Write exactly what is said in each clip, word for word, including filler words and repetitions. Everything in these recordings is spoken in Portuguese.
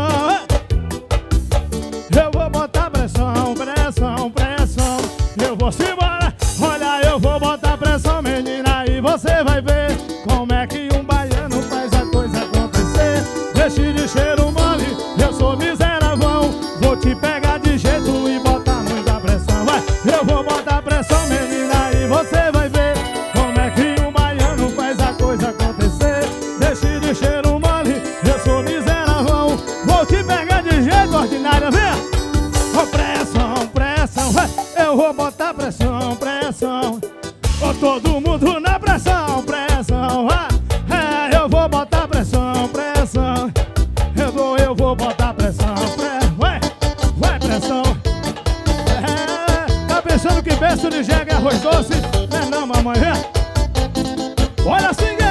Eu vou botar pressão, pressão, pressão. Eu vou se embora. Olha, eu vou botar pressão, menina, e você vai ver como é que um baiano faz a coisa acontecer. Deixe de cheiro mole, eu sou miseravão. Vou te pegar de jeito e botar muita pressão. Vai, eu vou botar pressão, menina, e você vai ver como é que um baiano faz a coisa acontecer. Deixe de cheiro mole, eu sou miseravão. Vou te pegar de jeito ordinário, vem! Oh, pressão, pressão, vai. Eu vou botar pressão, pressão. Oh, todo mundo na pressão, pressão, vai. É, eu vou botar pressão, pressão. Eu vou, eu vou botar pressão, pressão. Vai, vai pressão. É, tá pensando que berço de jegue é arroz doce? Não é não, mamãe, vem. Olha assim, é.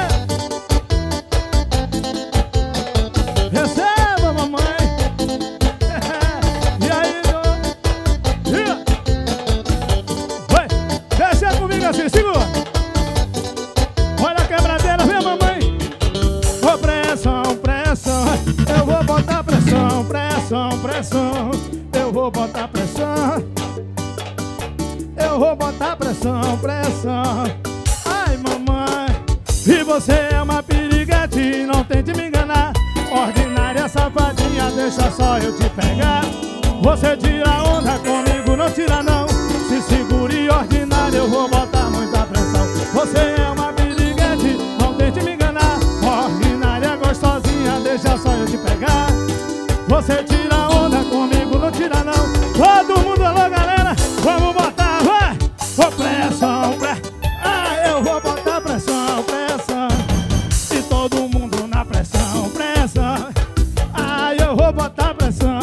Receba, mamãe. E aí, do... vai, deixa comigo assim, segura. Olha a quebradeira, vem, mamãe. Oh, pressão, pressão. Eu vou botar pressão, pressão, pressão. Eu vou botar pressão. Eu vou botar pressão, pressão. Ai, mamãe. E você é uma piriguete, não tente me enganar. Ordinária safadinha, deixa só eu te pegar. Você tira onda comigo, não tira não. Se segure ordinária, eu vou botar muita pressão. Você é uma piriguete, não tente me enganar. Ordinária gostosinha, deixa só eu te pegar. Você tira onda comigo, não tira não. Todo mundo, alô galera, vamos botar, vai! Ô, pressão, pressão. Ah, eu vou botar pressão, pressão. E todo mundo na pressão, pressão. Ah, eu vou botar pressão.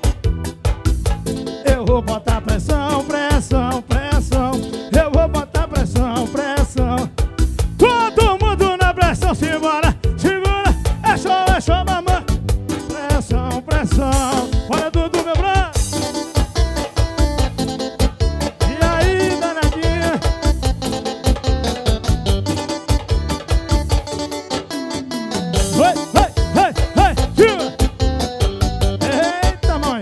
Eu vou botar pressão, pressão, pressão. Eu vou botar pressão, pressão. Todo mundo na pressão, simbora, segura. É show, é show, mamãe. Pressão, pressão. Olha Dudu, meu braço. E aí, danadinha? Vai, vai, vai, vai, tira. Eita, mãe.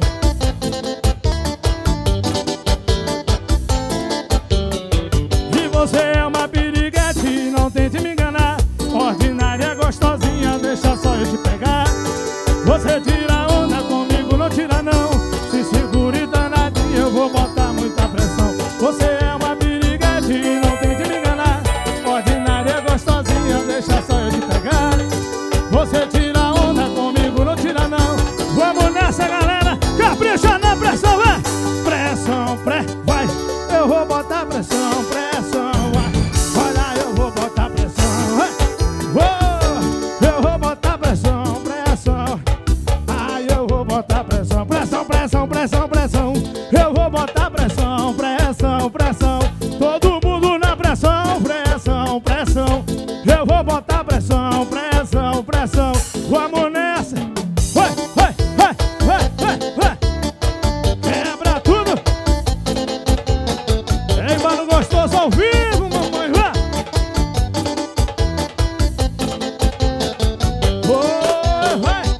E você é uma piriguete, não tente me enganar. Ordinária gostosinha, deixa só eu te pegar. Você tira onda comigo, não tira não. Se segure danadinha, eu vou botar muita pressão. Você é uma piriguete, não tente me enganar. Ordinária gostosinha, deixa só eu te pegar. Você tira onda comigo, não tira não. Vamos nessa, galera, capricha na pressão, vai. Pressão, pré, vai. Eu vou botar pressão, pressão, vai. Olha, eu vou botar pressão, vai. Oh, eu vou botar pressão, pressão. Ai, eu vou botar pressão, pressão, pressão, pressão, pressão. Eu vou botar pressão, pressão, pressão. Todo mundo na pressão, pressão, pressão. Eu vou botar pressão, pressão, pressão. Vamos nessa. Vai, vai, vai, vai, vai, vai. Quebra tudo. Ei, mano gostoso ao vivo, mamãe, vai. Oh, vai.